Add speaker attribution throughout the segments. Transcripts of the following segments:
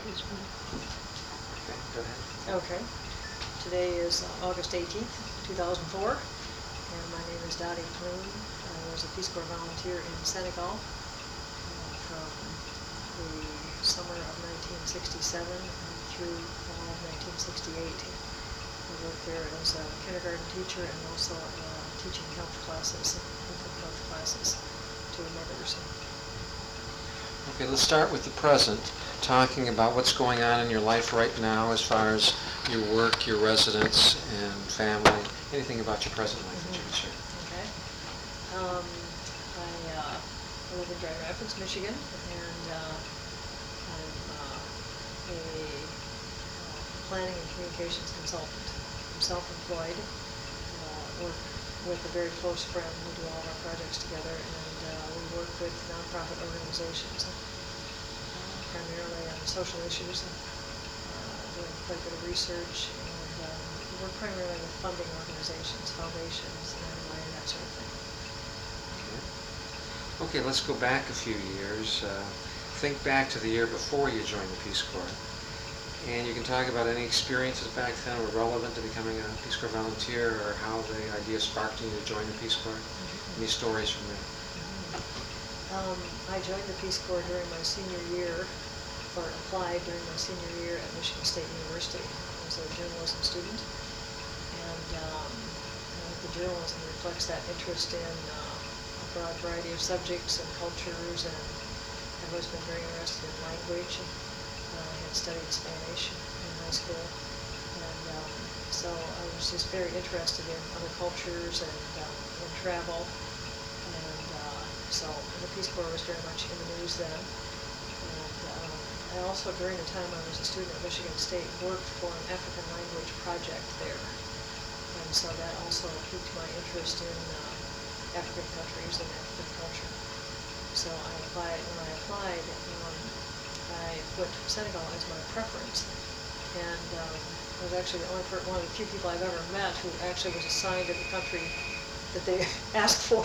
Speaker 1: Okay, go ahead.
Speaker 2: Okay. Today is August 18th, 2004, and my name is Dottie Plume. I was a Peace Corps volunteer in Senegal from the summer of 1967 through fall of 1968. I worked there as a kindergarten teacher and also teaching health classes, infant health classes to mothers.
Speaker 1: Okay, let's start with the present, talking about what's going on in your life right now as far as your work, your residence, and family, anything about your present life that you can share.
Speaker 2: Okay. I live in Grand Rapids, Michigan, and I'm a planning and communications consultant. I'm self-employed, work with a very close friend. We do all of our projects together, and we work with nonprofit organizations, primarily on social issues, doing quite a bit of research, and we work primarily with funding organizations, foundations, and that sort of thing.
Speaker 1: Okay, let's go back a few years. Think back to the year before you joined the Peace Corps. And you can talk about any experiences back then were relevant to becoming a Peace Corps volunteer, or how the idea sparked you to join the Peace Corps. Any stories from there?
Speaker 2: I joined the Peace Corps during my senior year, or applied during my senior year at Michigan State University. I was a journalism student, and the journalism reflects that interest in a broad variety of subjects and cultures, and I've always been very interested in language. I had studied Spanish in high school, and so I was just very interested in other cultures and in travel, and so the Peace Corps was very much in the news then. And I also, during the time I was a student at Michigan State, worked for an African language project there, and so that also piqued my interest in African countries and African culture. So when I applied, I put Senegal as my preference, and I was actually one of the few people I've ever met who actually was assigned to the country that they asked for.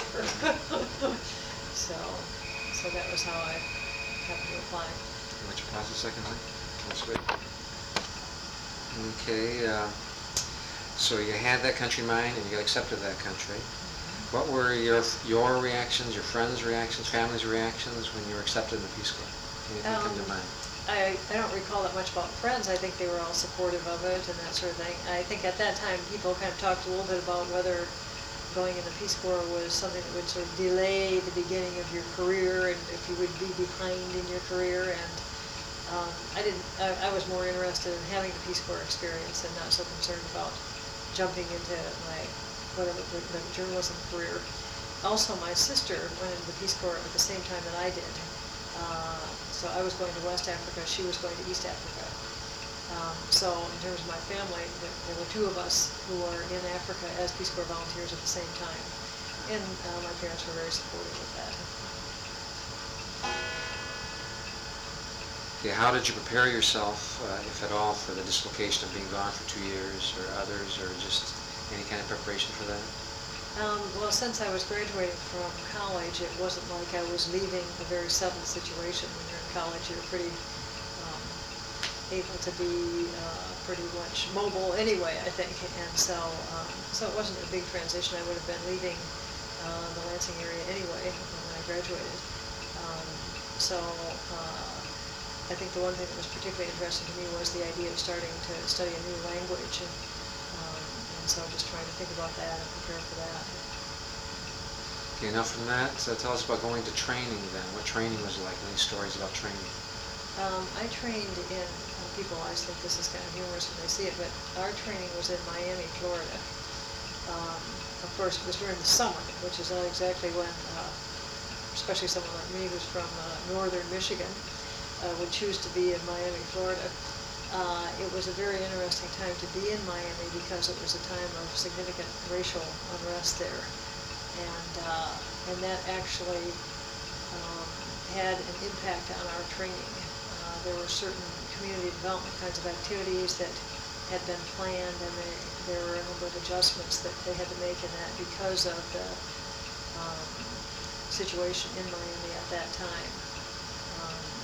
Speaker 2: so that was how I happened to apply.
Speaker 1: Why don't you pause a second, Mike? That's good. Okay, so you had that country in mind and you got accepted to that country. What were your reactions, your friends' reactions, family's reactions when you were accepted in the Peace Corps? Anything come to mind?
Speaker 2: I don't recall that much about friends. I think they were all supportive of it and that sort of thing. I think at that time people kind of talked a little bit about whether going in the Peace Corps was something that would sort of delay the beginning of your career, and if you would be behind in your career. And I was more interested in having the Peace Corps experience and not so concerned about jumping into the journalism career. Also, my sister went into the Peace Corps at the same time that I did. So I was going to West Africa, she was going to East Africa. So in terms of my family, there were two of us who were in Africa as Peace Corps volunteers at the same time. And my parents were very supportive of that.
Speaker 1: Okay, how did you prepare yourself, if at all, for the dislocation of being gone for 2 years, or others, or just any kind of preparation for that?
Speaker 2: Well, since I was graduating from college, it wasn't like I was leaving a very settled situation. When you're in college, you're pretty able to be pretty much mobile anyway, I think. And so it wasn't a big transition. I would have been leaving the Lansing area anyway when I graduated. I think the one thing that was particularly interesting to me was the idea of starting to study a new language. And so just trying to think about that and prepare for that.
Speaker 1: Okay, enough from that. So tell us about going to training then. What training was like? Any stories about training?
Speaker 2: I trained in, people always think this is kind of humorous when they see it, but our training was in Miami, Florida. Of course, it was during the summer, which is not exactly when, especially someone like me who's from northern Michigan, would choose to be in Miami, Florida. It was a very interesting time to be in Miami because it was a time of significant racial unrest there, and that actually had an impact on our training. There were certain community development kinds of activities that had been planned, and there were a number of adjustments that they had to make in that because of the situation in Miami at that time.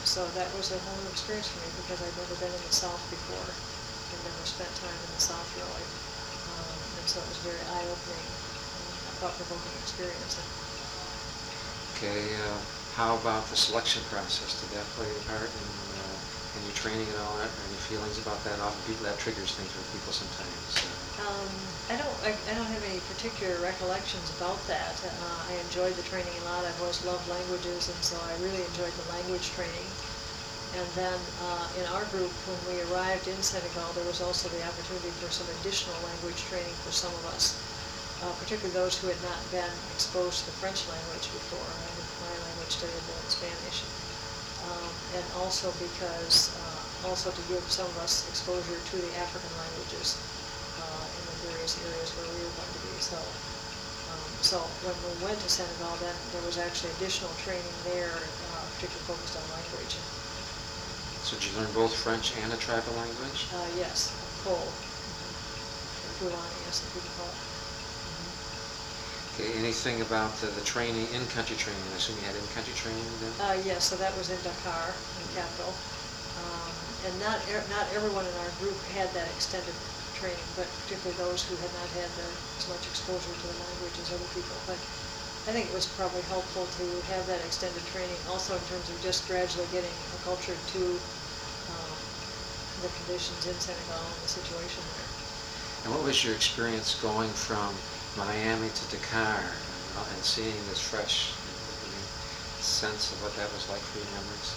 Speaker 2: So that was a whole new experience for me because I'd never been in the South before. I'd never spent time in the South really. And so it was a very eye-opening, thought-provoking experience.
Speaker 1: Okay, how about the selection process? Did that play a part in your training and all that? Any feelings about that? Often people, that triggers things for people sometimes.
Speaker 2: I don't have any particular recollections about that. I enjoyed the training a lot. I've always loved languages, and so I really enjoyed the language training. And then in our group, when we arrived in Senegal, there was also the opportunity for some additional language training for some of us, particularly those who had not been exposed to the French language before. My language study had been in Spanish. And also because, also to give some of us exposure to the African languages in the various areas where we were going to be. So when we went to Senegal, then there was actually additional training there, particularly focused on language.
Speaker 1: So did you learn both French and a tribal language?
Speaker 2: Yes, Pole. Fulani, as some people call it.
Speaker 1: Okay, anything about the training, in-country training? I assume you had in-country training then?
Speaker 2: Yes, so that was in Dakar, the capital. And not everyone in our group had that extended training, but particularly those who had not had as much exposure to the language as other people. But I think it was probably helpful to have that extended training also in terms of just gradually getting acculturated to the conditions in Senegal and the situation there.
Speaker 1: And what was your experience going from Miami to Dakar and seeing this fresh sense of what that was like for your memories?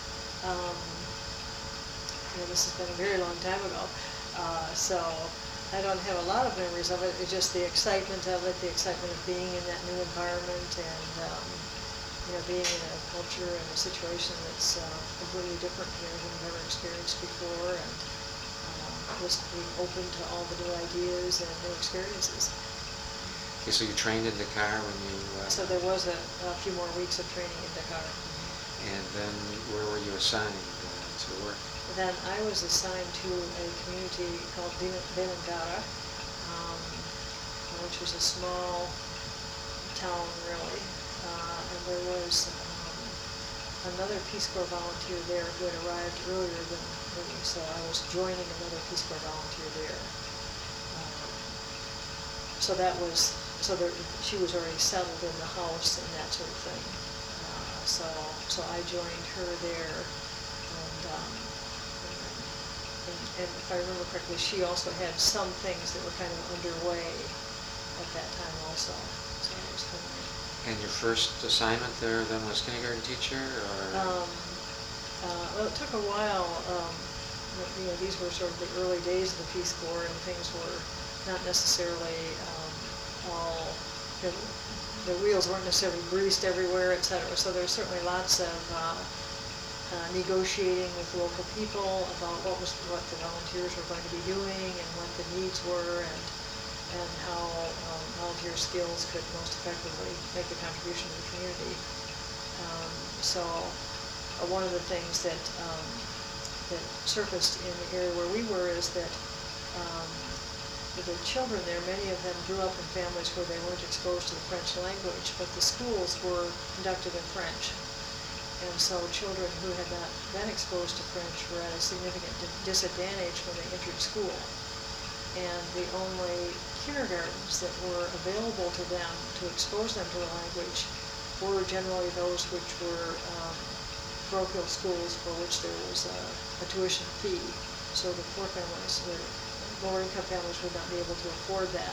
Speaker 2: This has been a very long time ago, so I don't have a lot of memories of it. It's just the excitement of it, the excitement of being in that new environment, and being in a culture and a situation that's completely different from anything I've ever experienced before, and just being open to all the new ideas and new experiences.
Speaker 1: Okay, so you trained in Dakar when you...
Speaker 2: So there was a few more weeks of training in Dakar.
Speaker 1: And then where were you assigned to work?
Speaker 2: Then I was assigned to a community called Vélingara, which was a small town really, and there was another Peace Corps volunteer there who had arrived earlier than me, so I was joining another Peace Corps volunteer there. She was already settled in the house and that sort of thing. So I joined her there, and if I remember correctly, she also had some things that were kind of underway at that time also. So it was kind of...
Speaker 1: And your first assignment there then was kindergarten teacher, or?
Speaker 2: Well, it took a while. These were sort of the early days of the Peace Corps, and things were not necessarily all, the wheels weren't necessarily greased everywhere, etc. So there's certainly lots of negotiating with local people about what the volunteers were going to be doing and what the needs were, and how volunteer skills could most effectively make a contribution to the community. So one of the things that surfaced in the area where we were is that the children there, many of them grew up in families where they weren't exposed to the French language, but the schools were conducted in French. And so children who had not been exposed to French were at a significant disadvantage when they entered school. And the only kindergartens that were available to them to expose them to the language were generally those which were parochial schools for which there was a tuition fee. So the poor families, lower income families, would not be able to afford that.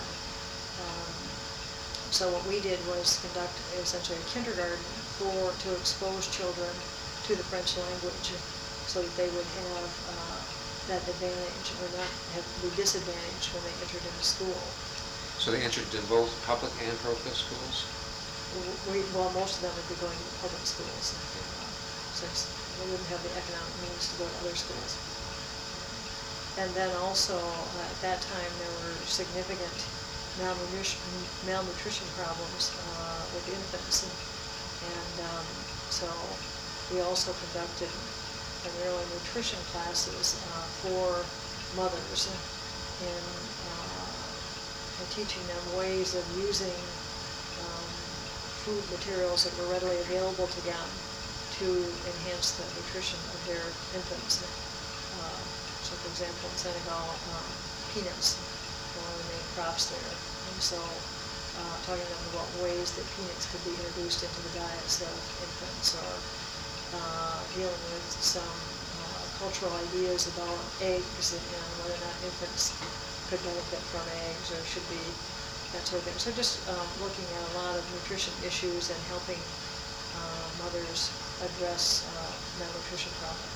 Speaker 2: So what we did was conduct essentially a kindergarten to expose children to the French language, so that they would have that advantage or not be disadvantaged when they entered into school.
Speaker 1: So they entered in both public and parochial schools?
Speaker 2: Most of them would be going to the public schools, since they wouldn't have the economic means to go to other schools. And then also, at that time, there were significant malnutrition problems with infants. And so we also conducted primarily nutrition classes for mothers in teaching them ways of using food materials that were readily available to them to enhance the nutrition of their infants. So for example, in Senegal, peanuts are one of the main crops there. And so talking to them about ways that peanuts could be introduced into the diets of infants, or dealing with some cultural ideas about eggs and whether or not infants could benefit from eggs or should be, that sort of thing. So just looking at a lot of nutrition issues and helping mothers address malnutrition problems.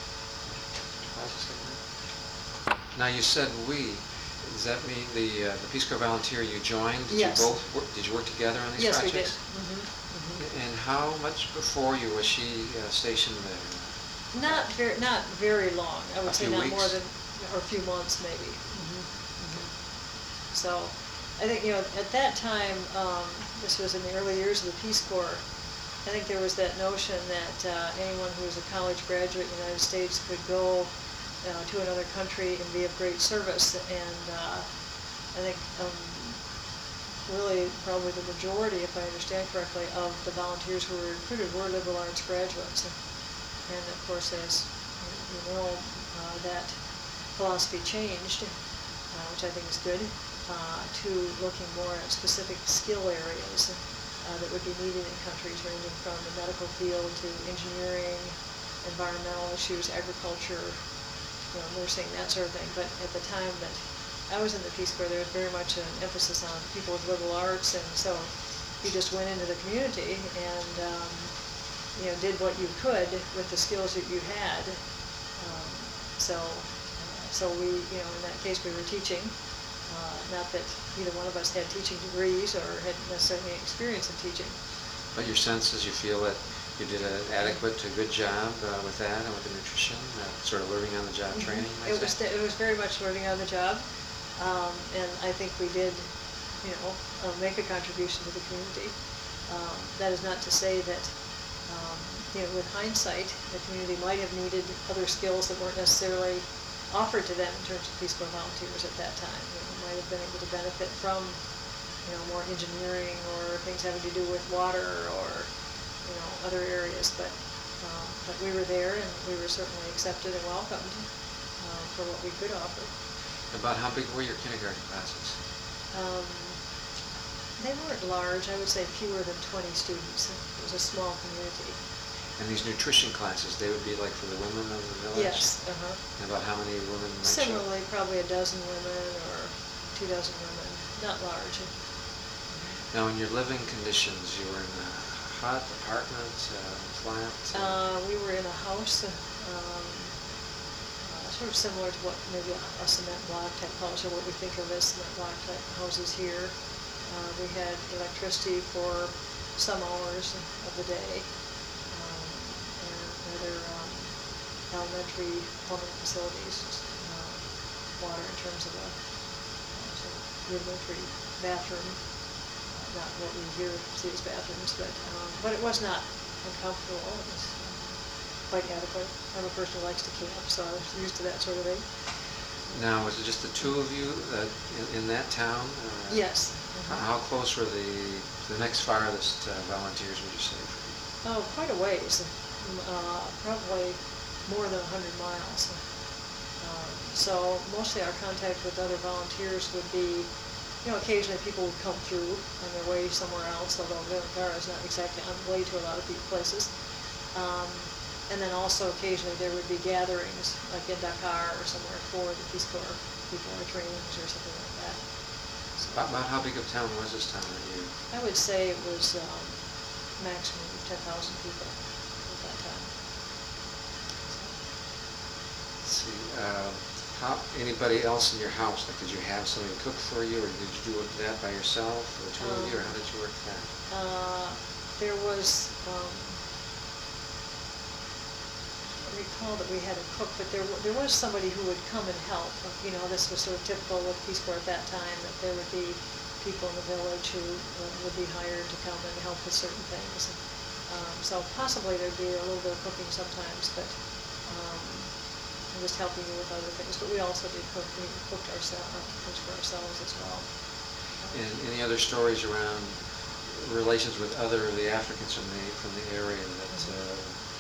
Speaker 1: Now you said we. Does that mean the Peace Corps volunteer you joined? Did
Speaker 2: Yes.
Speaker 1: you both work, did you work together on these
Speaker 2: Yes,
Speaker 1: projects?
Speaker 2: we did.
Speaker 1: And how much before you was she stationed there?
Speaker 2: Not very long. I would
Speaker 1: A
Speaker 2: say
Speaker 1: few
Speaker 2: not more
Speaker 1: weeks?
Speaker 2: than, or a few months maybe. So I think, at that time, this was in the early years of the Peace Corps, I think there was that notion that anyone who was a college graduate in the United States could go to another country and be of great service. And I think really probably the majority, if I understand correctly, of the volunteers who were recruited were liberal arts graduates. And of course, as you know, that philosophy changed, which I think is good, to looking more at specific skill areas that would be needed in countries ranging from the medical field to engineering, environmental issues, agriculture, nursing, that sort of thing. But at the time that I was in the Peace Corps, there was very much an emphasis on people with liberal arts, and so you just went into the community and did what you could with the skills that you had. So we, in that case, we were teaching. Not that either one of us had teaching degrees or had necessarily any experience in teaching.
Speaker 1: But your sense is you feel that you did an adequate to good job with that and with the nutrition, sort of learning on the job training,
Speaker 2: It was very much learning on the job, and I think we did, make a contribution to the community. That is not to say that, with hindsight, the community might have needed other skills that weren't necessarily offered to them in terms of Peace Corps volunteers at that time. Might have been able to benefit from, more engineering or things having to do with water or, other areas. But we were there, and we were certainly accepted and welcomed for what we could offer.
Speaker 1: About how big were your kindergarten classes?
Speaker 2: They weren't large. I would say fewer than 20 students. It was a small community.
Speaker 1: And these nutrition classes, they would be like for the women of the village?
Speaker 2: Yes.
Speaker 1: And about how many women might show?
Speaker 2: Similarly, probably a dozen women or 2 dozen women. Not large.
Speaker 1: Now, in your living conditions, you were in a hut, apartment, flat?
Speaker 2: We were in a house, sort of similar to what maybe a cement block type house, or what we think of as cement block type houses here. We had electricity for some hours of the day, and other elementary plumbing facilities, water in terms of a sort of rudimentary bathroom. Not what we here see as bathrooms, but it was not uncomfortable. It was quite adequate. I'm a person who likes to camp, so I was used to that sort of thing.
Speaker 1: Now, was it just the two of you in that town?
Speaker 2: Yes.
Speaker 1: How close were the next farthest volunteers, would you say?
Speaker 2: Oh, quite a ways. Probably more than 100 miles. So mostly our contact with other volunteers would be, occasionally people would come through on their way somewhere else, although Vergara is not exactly on the way to a lot of places. And then also occasionally there would be gatherings, like in Dakar or somewhere, for the Peace Corps people or trainings or something like that. So
Speaker 1: About how big of a town was this town that year?
Speaker 2: I would say it was maximum 10,000 people at that time.
Speaker 1: Let's see. Anybody else in your house? Like, did you have somebody cook for you, or did you do that by yourself, or the two of you, or how did you work that?
Speaker 2: There was, I recall that we had a cook, but there was somebody who would come and help. This was sort of typical with Peace Corps at that time, that there would be people in the village who would be hired to come and help with certain things. So possibly there'd be a little bit of cooking sometimes, but just helping you with other things. But we also did cook. We cooked ourselves for ourselves as well.
Speaker 1: And any other stories around relations with other of the Africans from the area that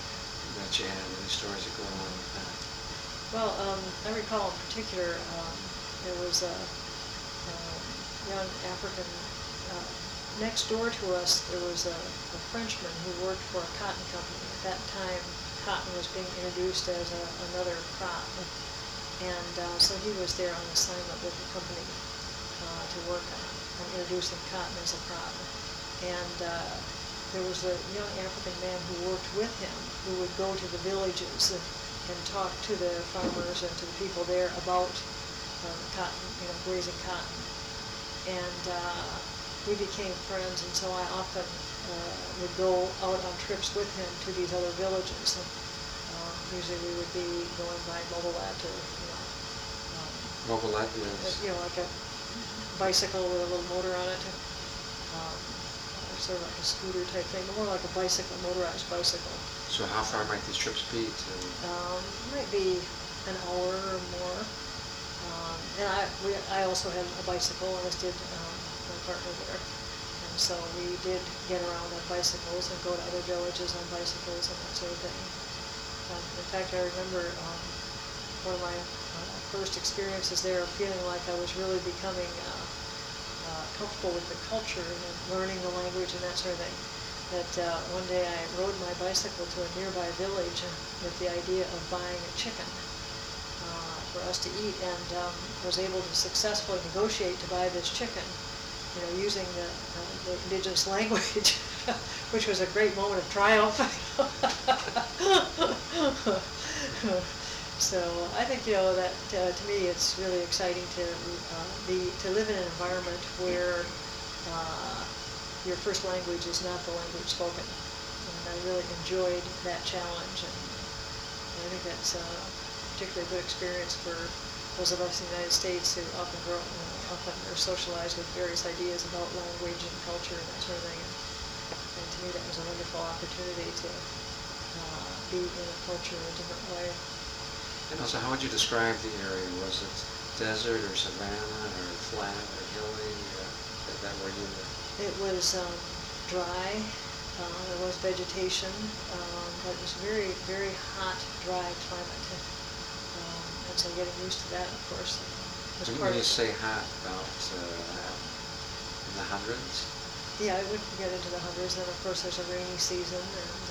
Speaker 1: that you have? Any stories that go along with that?
Speaker 2: Well, I recall in particular, there was a young African, next door to us, there was a Frenchman who worked for a cotton company. At that time, cotton was being introduced as another crop. And so he was there on assignment with the company to work on introducing cotton as a crop. And there was a young African man who worked with him who would go to the villages and talk to the farmers and to the people there about cotton, grazing cotton. And we became friends, and so I often would go out on trips with him to these other villages. Usually we would be going by Mobilet or,
Speaker 1: Mobilet is?
Speaker 2: Like a bicycle with a little motor on it. Sort of like a scooter type thing, but more like a bicycle, motorized bicycle.
Speaker 1: So how far might these trips be to?
Speaker 2: Might be an hour or more. And I also had a bicycle, as did my partner there. And so we did get around on bicycles and go to other villages on bicycles and that sort of thing. In fact, I remember one of my first experiences there, feeling like I was really becoming comfortable with the culture and learning the language and that sort of thing. That one day I rode my bicycle to a nearby village with the idea of buying a chicken for us to eat, and was able to successfully negotiate to buy this chicken, using the indigenous language, which was a great moment of triumph. So I think that to me it's really exciting to live in an environment where your first language is not the language spoken, and I really enjoyed that challenge, and I think that's a particularly good experience for those of us in the United States who often often are socialized with various ideas about language and culture and that sort of thing. And to me that was a wonderful opportunity to be in a culture in a different way.
Speaker 1: And also, how would you describe the area? Was it desert or savanna or flat or hilly? That where you were?
Speaker 2: It was dry. There was vegetation, but it was very, very hot, dry climate. And so getting used to that, of course, was part
Speaker 1: When
Speaker 2: of
Speaker 1: you
Speaker 2: it.
Speaker 1: say hot, about in the hundreds?
Speaker 2: Yeah, it would get into the hundreds. Then, of course, there's a rainy season, and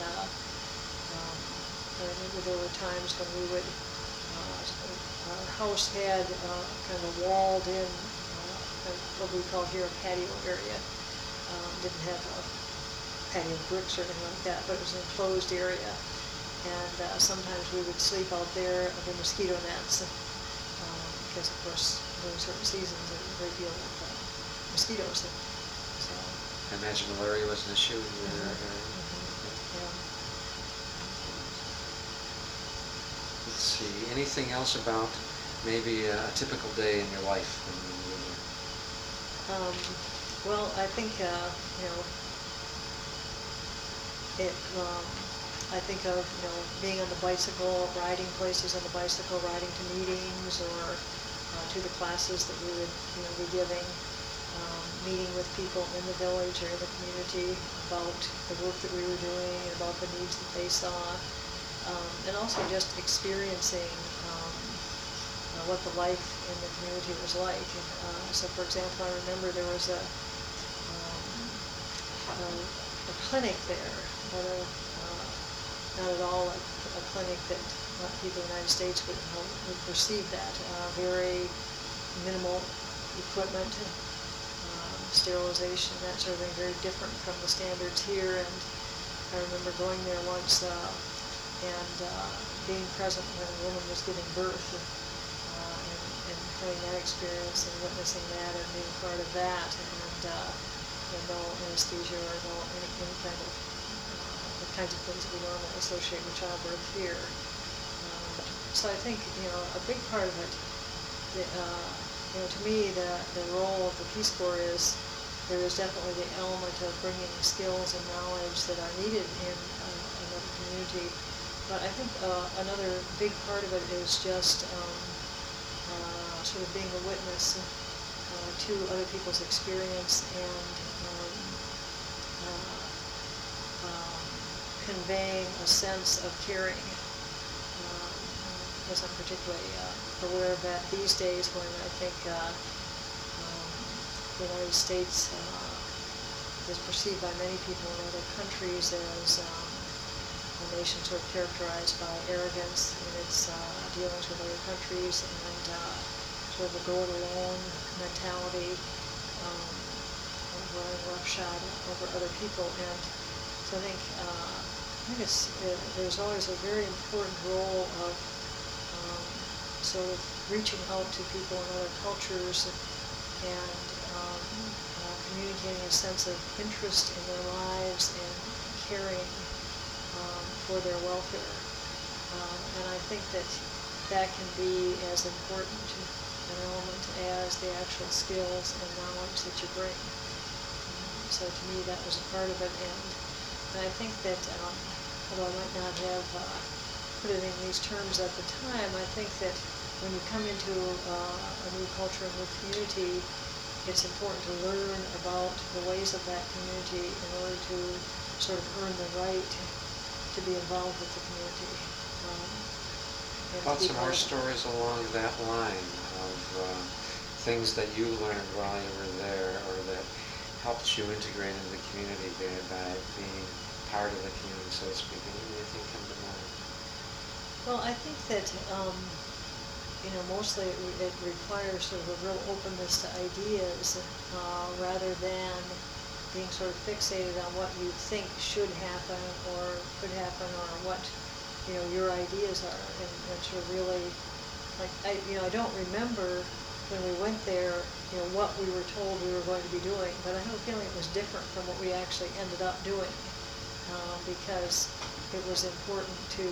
Speaker 2: I remember there were times when we would. Our house had kind of a walled-in, what we call here a patio area. Didn't have a patio bricks or anything like that, but it was an enclosed area. And sometimes we would sleep out there under mosquito nets, because of course during certain seasons there was a great deal of mosquitoes. So.
Speaker 1: I imagine malaria was an issue in your area.
Speaker 2: Yeah.
Speaker 1: Let's see, anything else about maybe a typical day in your life when you were there?
Speaker 2: Well, I think, I think of, being on the bicycle, riding places on the bicycle, riding to meetings or to the classes that we would, be giving, meeting with people in the village or in the community about the work that we were doing, about the needs that they saw, and also just experiencing what the life in the community was like. So, for example, I remember there was a clinic there, but not at all a clinic that people in the United States would perceive that. Very minimal equipment, sterilization, that sort of thing, very different from the standards here. And I remember going there once and being present when a woman was giving birth, and having that experience and witnessing that and being part of that, and no anesthesia or no any kind of the kinds of things that we normally associate with childbirth here. So I think a big part of it, to me, the role of the Peace Corps is there is definitely the element of bringing skills and knowledge that are needed in another community. But I think another big part of it is just sort of being a witness to other people's experience and conveying a sense of caring. Because I'm particularly aware of that these days when I think the United States is perceived by many people in other countries as a nation sort of characterized by arrogance in its dealings with other countries and sort of a go-it-alone mentality, running roughshod over other people. And so I think there's always a very important role of sort of reaching out to people in other cultures and communicating a sense of interest in their lives and caring for their welfare. And I think that that can be as important an element as the actual skills and knowledge that you bring. So to me that was a part of it, and I think that although I might not have put it in these terms at the time, I think that when you come into a new culture, a new community, it's important to learn about the ways of that community in order to sort of earn the right to be involved with the community.
Speaker 1: Tell some more stories along that line of things that you learned while you were there, or that helped you integrate into the community by being part of the community, so to speak. Anything come to mind?
Speaker 2: Well, I think that mostly it requires sort of a real openness to ideas rather than being sort of fixated on what you think should happen or could happen or what your ideas are, and sort of really, like, I don't remember when we went there what we were told we were going to be doing, but I have a feeling it was different from what we actually ended up doing because it was important to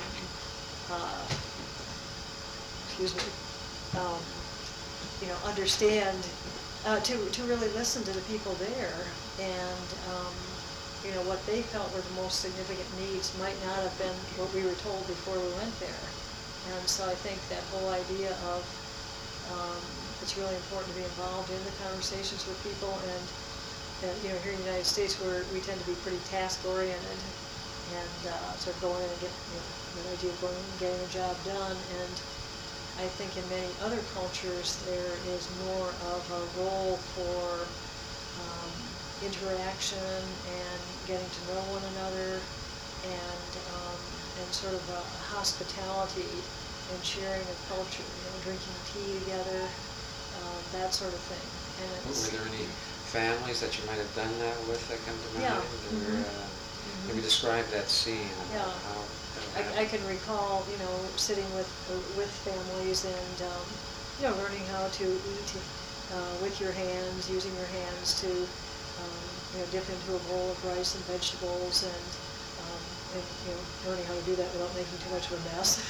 Speaker 2: understand, to really listen to the people there, and what they felt were the most significant needs might not have been what we were told before we went there. And so I think that whole idea of it's really important to be involved in the conversations with people, and here in the United States we tend to be pretty task oriented and sort of go in and get the idea of going and getting a job done. And I think in many other cultures there is more of a role for interaction and getting to know one another, and sort of a hospitality and sharing a culture, drinking tea together, that sort of thing. And
Speaker 1: were there any families that you might have done that with that come to mind?
Speaker 2: Yeah.
Speaker 1: Or, maybe describe that scene about how
Speaker 2: I can recall, sitting with families and, learning how to eat with your hands, using your hands to, dip into a bowl of rice and vegetables, and learning how to do that without making too much of a mess.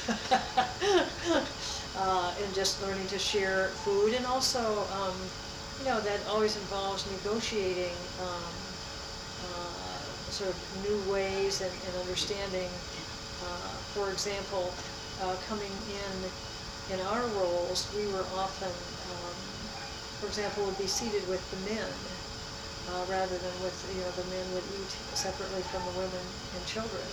Speaker 2: And just learning to share food, and also, that always involves negotiating sort of new ways and understanding. For example, coming in our roles, we were often, for example, would be seated with the men rather than with, the men would eat separately from the women and children.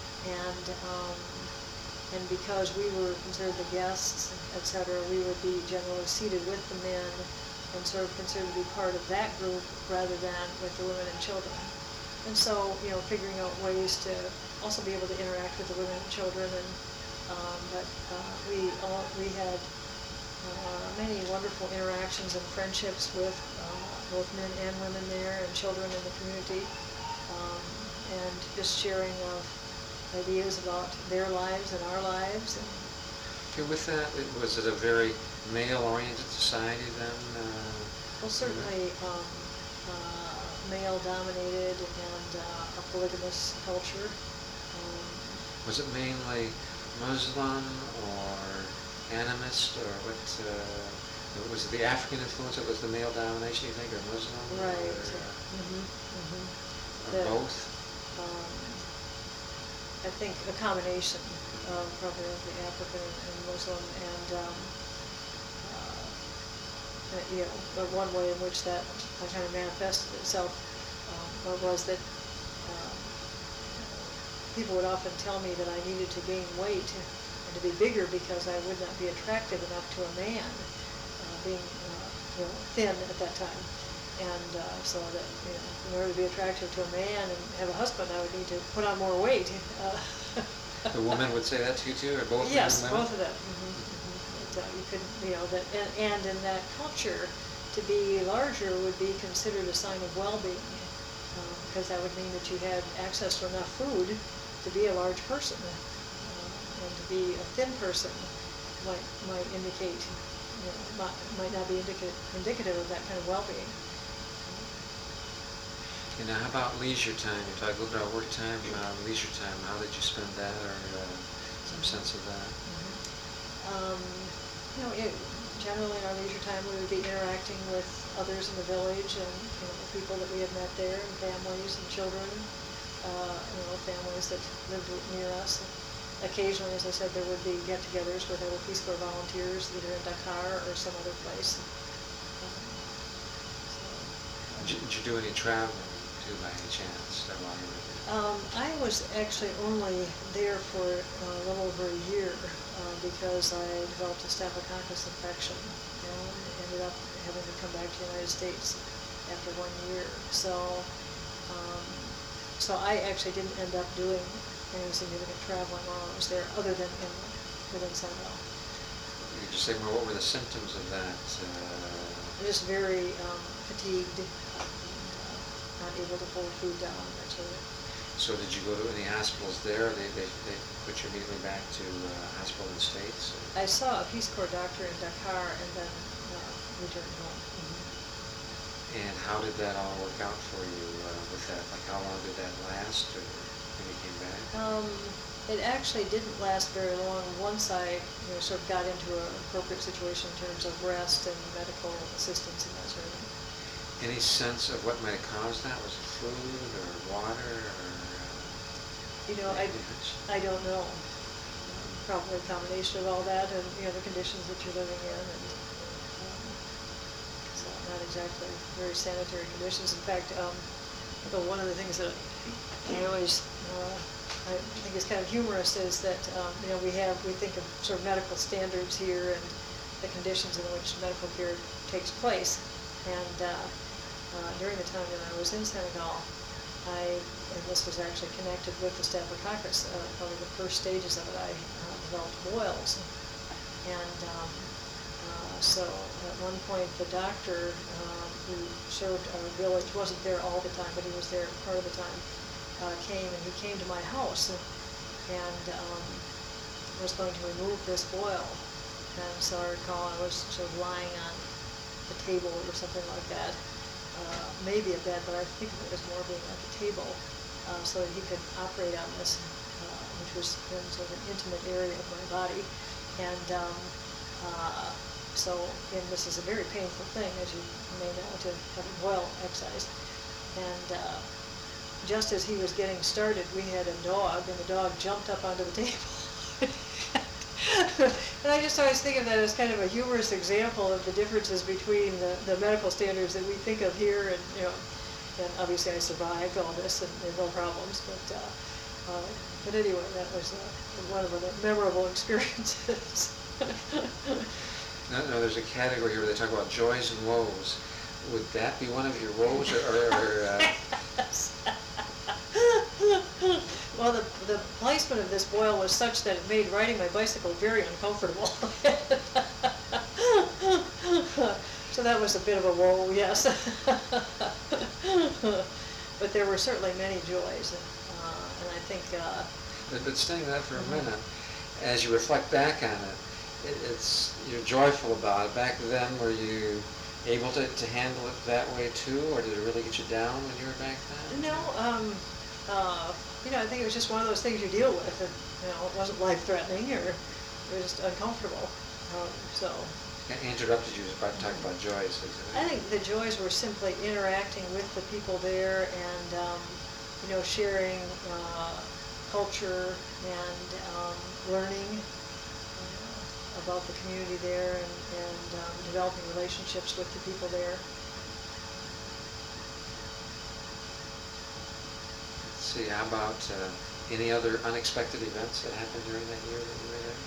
Speaker 2: And because we were considered the guests, etc., we would be generally seated with the men and sort of considered to be part of that group rather than with the women and children. And so, figuring out ways to also be able to interact with the women and children, and but we had many wonderful interactions and friendships with both men and women there, and children in the community, and just sharing of ideas about their lives and our lives. And
Speaker 1: okay, with that, was it a very male-oriented society then?
Speaker 2: Well, certainly male-dominated and a polygamous culture.
Speaker 1: Was it mainly Muslim or animist, or what? Was it the African influence that was the male domination, you think, or Muslim?
Speaker 2: Right.
Speaker 1: Or both?
Speaker 2: I think a combination of probably of the African and Muslim, and but one way in which that kind of manifested itself was that people would often tell me that I needed to gain weight and to be bigger because I would not be attractive enough to a man, being thin at that time. And so that, in order to be attractive to a man and have a husband, I would need to put on more weight.
Speaker 1: The woman would say that to you too, or both of
Speaker 2: Yes,
Speaker 1: you women?
Speaker 2: both of them. That you couldn't, that, and in that culture, to be larger would be considered a sign of well-being, because that would mean that you had access to enough food to be a large person, and to be a thin person might indicate, might not be indicative of that kind of well-being.
Speaker 1: And now, how about leisure time? You talked a little bit about work time, leisure time. How did you spend that, or some sense of that?
Speaker 2: Generally in our leisure time, we would be interacting with others in the village and the people that we had met there, and families and children, families that lived near us. Occasionally, as I said, there would be get-togethers with other Peace Corps volunteers, either in Dakar or some other place.
Speaker 1: Did you do any traveling too, by any chance, while you were there?
Speaker 2: I was actually only there for a little over a year because I developed a staphylococcus infection and ended up having to come back to the United States after 1 year. So I actually didn't end up doing any significant traveling while I was there, other than within Senegal.
Speaker 1: You could just say more. What were the symptoms of that?
Speaker 2: Just very fatigued, not able to hold food down, that sort of thing.
Speaker 1: So did you go to any hospitals there? They put you immediately back to a hospital in the States?
Speaker 2: I saw a Peace Corps doctor in Dakar and then returned home.
Speaker 1: And how did that all work out for you with that? Like, how long did that last, or when you came back?
Speaker 2: It actually didn't last very long once I sort of got into an appropriate situation in terms of rest and medical assistance and that sort of thing.
Speaker 1: Any sense of what might have caused that? Was it food or water or?
Speaker 2: I don't know. Probably a combination of all that and the conditions that you're living in, and so not exactly very sanitary conditions. In fact, one of the things that I always I think is kind of humorous is that we think of sort of medical standards here and the conditions in which medical care takes place, and during the time that I was in Senegal, and this was actually connected with the staphylococcus, probably the first stages of it, I developed boils. And so at one point the doctor who served our village, wasn't there all the time, but he was there part of the time, came to my house and was going to remove this boil. And so I recall I was sort of lying on the table or something like that. Maybe a bed, but I think it was more being at the table, so that he could operate on this, which was in sort of an intimate area of my body. And and this is a very painful thing, as you may know, to have a boil excised. And just as he was getting started, we had a dog, and the dog jumped up onto the table. And I just always think of that as kind of a humorous example of the differences between the medical standards that we think of here, and and obviously I survived all this and no problems. But anyway, that was one of the memorable experiences.
Speaker 1: No, there's a category here where they talk about joys and woes. Would that be one of your woes, or
Speaker 2: Well, the placement of this boil was such that it made riding my bicycle very uncomfortable. So that was a bit of a woe, yes. But there were certainly many joys, and I think...
Speaker 1: But staying that for a minute, as you reflect back on it, you're joyful about it. Back then, were you able to handle it that way too, or did it really get you down when you were back then?
Speaker 2: No, I think it was just one of those things you deal with, and it wasn't life-threatening, or it was just uncomfortable.
Speaker 1: I interrupted you about talking about joys.
Speaker 2: I think the joys were simply interacting with the people there, and sharing culture and learning about the community there, and developing relationships with the people there.
Speaker 1: See, how about Any other unexpected events that happened during that year that you were there?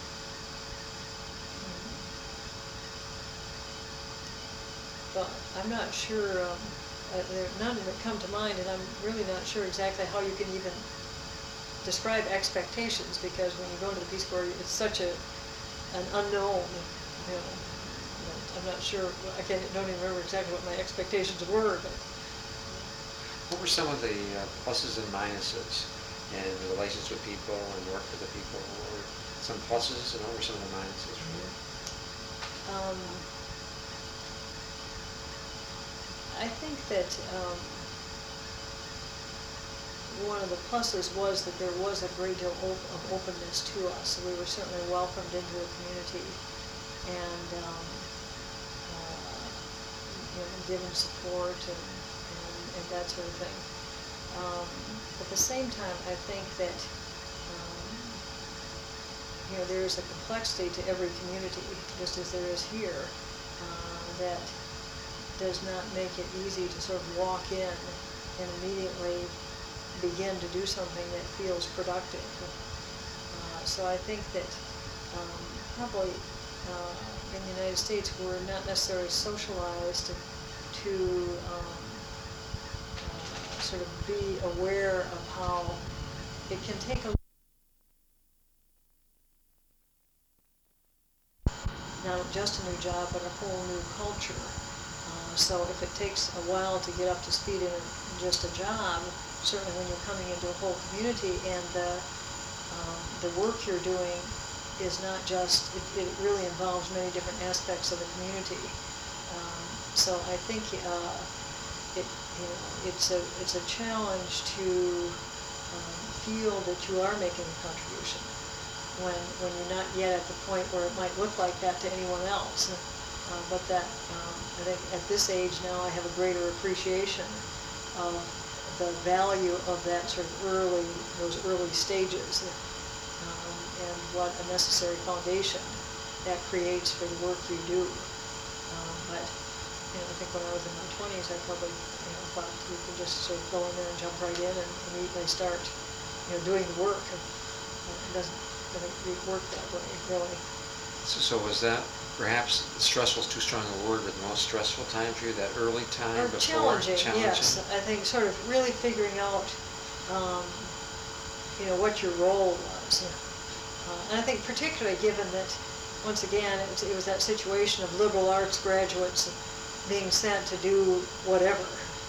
Speaker 2: Well, I'm not sure, there are none that come to mind, and I'm really not sure exactly how you can even describe expectations, because when you go into the Peace Corps, it's such an unknown, you know. I'm not sure, don't even remember exactly what my expectations were, but.
Speaker 1: What were some of the pluses and minuses in the relations with people and work with the people? What were some pluses and what were some of the minuses for you?
Speaker 2: I think that one of the pluses was that there was a great deal of openness to us. We were certainly welcomed into the community and given support and that sort of thing. At the same time, I think that there is a complexity to every community, just as there is here, that does not make it easy to sort of walk in and immediately begin to do something that feels productive. So I think that probably in the United States we're not necessarily socialized to sort of be aware of how it can take not just a new job, but a whole new culture. So if it takes a while to get up to speed in just a job, certainly when you're coming into a whole community and the work you're doing is not just, it really involves many different aspects of the community. So I think it's a challenge to feel that you are making a contribution when you're not yet at the point where it might look like that to anyone else. But that I think at this age now I have a greater appreciation of the value of that sort of those early stages, and what a necessary foundation that creates for the work you do. But I think when I was in my 20s, I probably thought you could just sort of go in there and jump right in and immediately start doing the work. It doesn't work that way, really.
Speaker 1: So was that perhaps stressful is too strong a word, but the most stressful time for you, that early time
Speaker 2: Or
Speaker 1: before?
Speaker 2: challenging, yes. I think sort of really figuring out, what your role was. And I think particularly given that, once again, it was that situation of liberal arts graduates being sent to do whatever.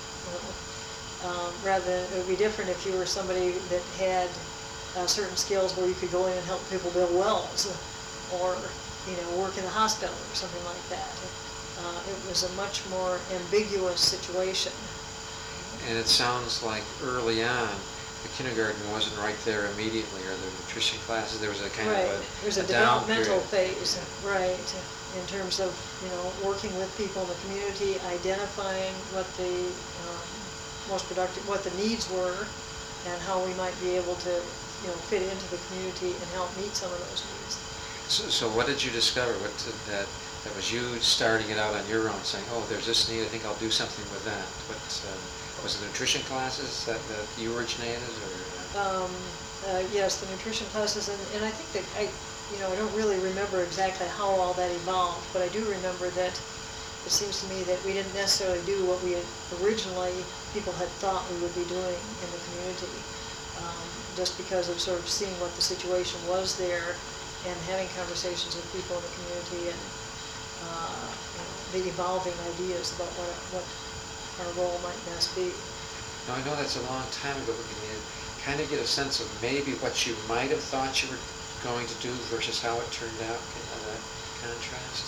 Speaker 2: Rather than, it would be different if you were somebody that had certain skills where you could go in and help people build wells, or work in the hospital or something like that. It was a much more ambiguous situation.
Speaker 1: And it sounds like early on, the kindergarten wasn't right there immediately, or the nutrition classes, there was a kind
Speaker 2: Right.
Speaker 1: of
Speaker 2: There's a
Speaker 1: down
Speaker 2: developmental
Speaker 1: period.
Speaker 2: phase, right, in terms of, working with people in the community, identifying what the most productive, what the needs were, and how we might be able to, fit into the community and help meet some of those needs.
Speaker 1: So what did you discover? What did that was you starting it out on your own, saying, "Oh, there's this need. I think I'll do something with that." What was it? Nutrition classes that you originated, or?
Speaker 2: Yes, the nutrition classes, and I think that I don't really remember exactly how all that evolved, but I do remember that it seems to me that we didn't necessarily do what we had originally people had thought we would be doing in the community, just because of sort of seeing what the situation was there and having conversations with people in the community and the evolving ideas about what our role might best be.
Speaker 1: Now, I know that's a long time ago, but can you kind of get a sense of maybe what you might have thought you were going to do versus how it turned out, that contrast?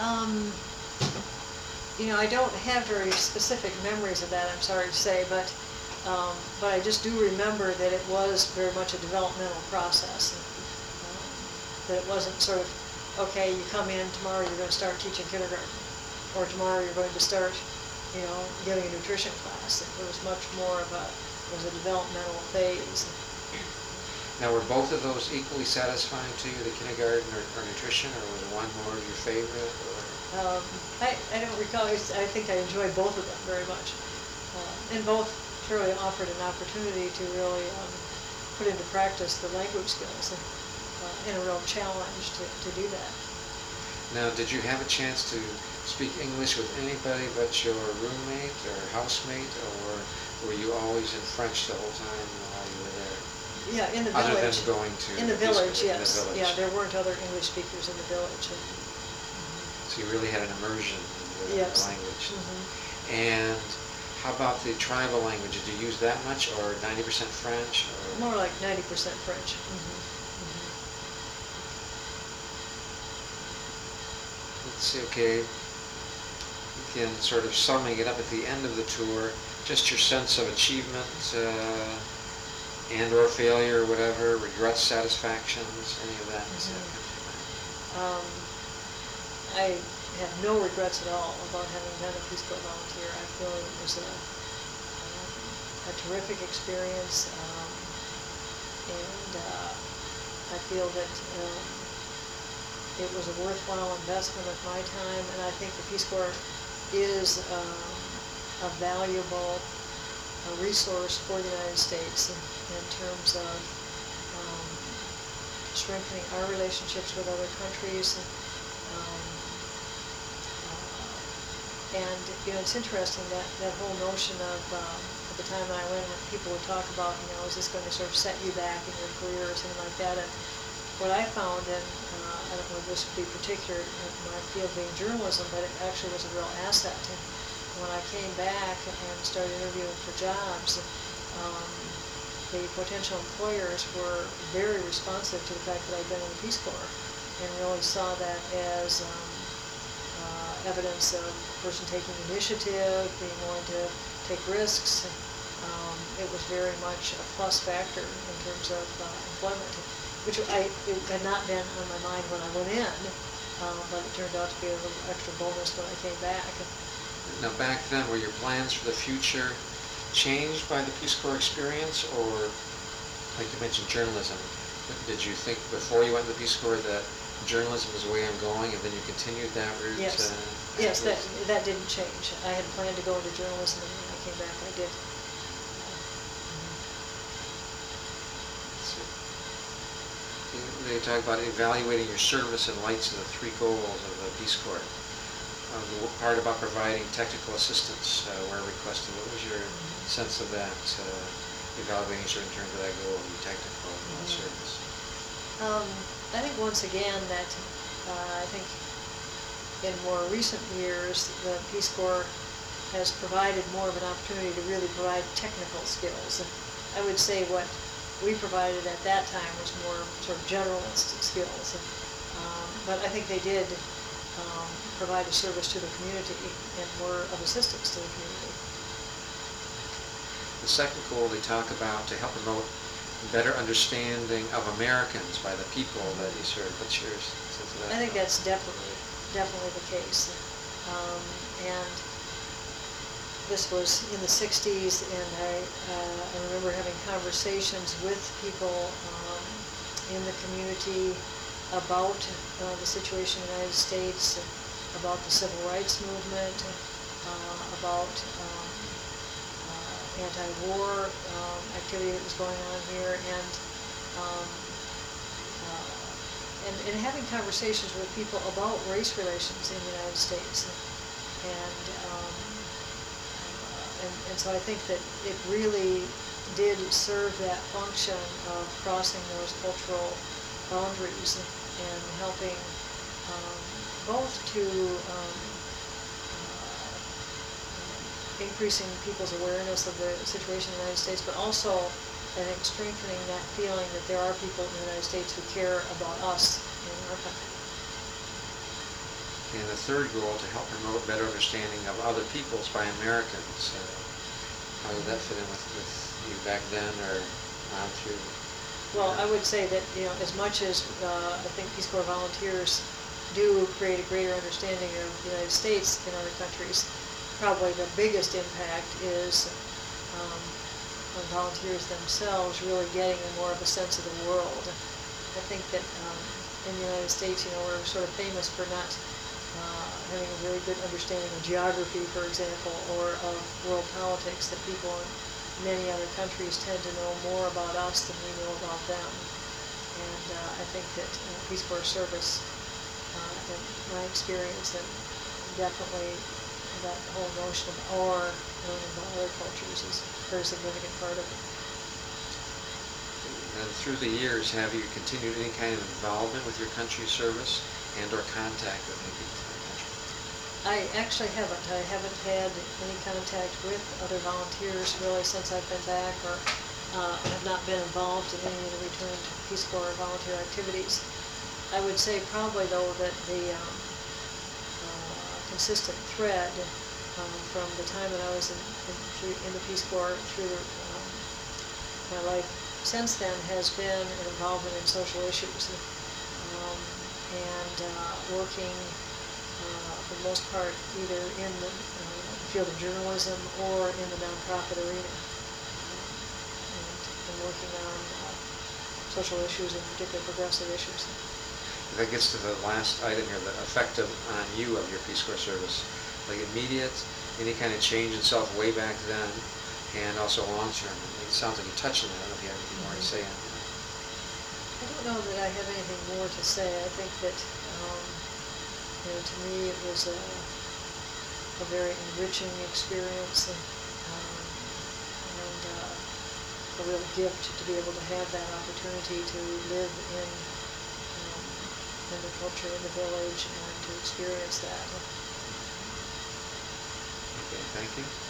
Speaker 2: I don't have very specific memories of that, I'm sorry to say, but I just do remember that it was very much a developmental process. That it wasn't sort of, okay, you come in, tomorrow you're going to start teaching kindergarten, or tomorrow you're going to start, giving a nutrition class. It was much more of a developmental phase.
Speaker 1: Now, were both of those equally satisfying to you, the kindergarten or nutrition, or was one more your favorite? Or?
Speaker 2: I don't recall. I think I enjoyed both of them very much, and both surely offered an opportunity to really put into practice the language skills, and a real challenge to do that.
Speaker 1: Now, did you have a chance to speak English with anybody but your roommate or housemate, or were you always in French the whole time while you were there?
Speaker 2: Yeah, in the
Speaker 1: Other than
Speaker 2: village.
Speaker 1: going to
Speaker 2: In the
Speaker 1: the Peace
Speaker 2: village,
Speaker 1: Corps, in the
Speaker 2: yes.
Speaker 1: village.
Speaker 2: Yeah, there weren't other English speakers in the village.
Speaker 1: So you really had an immersion in the
Speaker 2: Yes.
Speaker 1: language.
Speaker 2: Mhm.
Speaker 1: And how about the tribal language? Did you use that much, or 90% French? Or?
Speaker 2: More like 90% French. Mhm.
Speaker 1: Let's see, okay. Again, sort of summing it up at the end of the tour, just your sense of achievement and or failure, or whatever, regrets, satisfactions, any of that? Does that come to mind?
Speaker 2: Um, I have no regrets at all about having been a Peace Corps volunteer. I feel it was a terrific experience, and I feel that it was a worthwhile investment of my time, and I think the Peace Corps is a valuable resource for the United States in terms of strengthening our relationships with other countries. And it's interesting that whole notion of at the time I went, people would talk about, is this going to sort of set you back in your career or something like that. And what I found, and I don't know if this would be particular in my field being journalism, but it actually was a real asset. And when I came back and started interviewing for jobs, the potential employers were very responsive to the fact that I'd been in the Peace Corps and really saw that as evidence of a person taking initiative, being willing to take risks. It was very much a plus factor in terms of employment, which it had not been on my mind when I went in, but it turned out to be a little extra bonus when I came back.
Speaker 1: Now, back then, were your plans for the future changed by the Peace Corps experience, or, like you mentioned, journalism? Did you think before you went to the Peace Corps that journalism is the way I'm going, and then you continued that route?
Speaker 2: Yes, yes, that didn't change. I had planned to go into journalism, and when I came back, I did.
Speaker 1: They talk about evaluating your service in light of the three goals of the Peace Corps. The part about providing technical assistance where requested. What was your sense of that, evaluating in terms of that goal of your technical service?
Speaker 2: I think once again that I think in more recent years the Peace Corps has provided more of an opportunity to really provide technical skills. And I would say what we provided at that time was more sort of generalist skills. But I think they did provide a service to the community and were of assistance to the community.
Speaker 1: The second goal they talk about to help promote better understanding of Americans by the people that you serve. What's your sense of that?
Speaker 2: I think that's definitely the case. And this was in the 60s, and I remember having conversations with people in the community about the situation in the United States, about the civil rights movement, about anti-war activity that was going on here, and having conversations with people about race relations in the United States. And so I think that it really did serve that function of crossing those cultural boundaries and helping both to increasing people's awareness of the situation in the United States, but also, I think, strengthening that feeling that there are people in the United States who care about us in our country.
Speaker 1: And the third goal, to help promote better understanding of other peoples by Americans. How did that fit in with you back then, or on through?
Speaker 2: Well, I would say that, as much as I think Peace Corps volunteers do create a greater understanding of the United States in other countries, probably the biggest impact is on volunteers themselves really getting more of a sense of the world. I think that in the United States, we're sort of famous for not having a very good understanding of geography, for example, or of world politics, that people many other countries tend to know more about us than we know about them. And I think that Peace Corps service, in my experience, and definitely that whole notion of our learning about other cultures is a very significant part of it.
Speaker 1: And through the years, have you continued any kind of involvement with your country's service and or contact with any people in your country?
Speaker 2: I actually haven't. I haven't had any contact with other volunteers really since I've been back, or have not been involved in any of the returned Peace Corps volunteer activities. I would say probably though that the consistent thread from the time that I was in the Peace Corps through my life since then has been an involvement in social issues, and working for the most part either in the field of journalism or in the nonprofit arena, and working on social issues, in particular progressive issues.
Speaker 1: That gets to the last item here, the effect on you of your Peace Corps service, like immediate, any kind of change in self way back then, and also long term. It sounds like you touched on that. I don't know if you have anything more to say on that.
Speaker 2: I don't know that I have anything more to say. I think that, to me, it was a very enriching experience, and a real gift to be able to have that opportunity to live in the culture of the village and to experience that.
Speaker 1: Okay, thank you.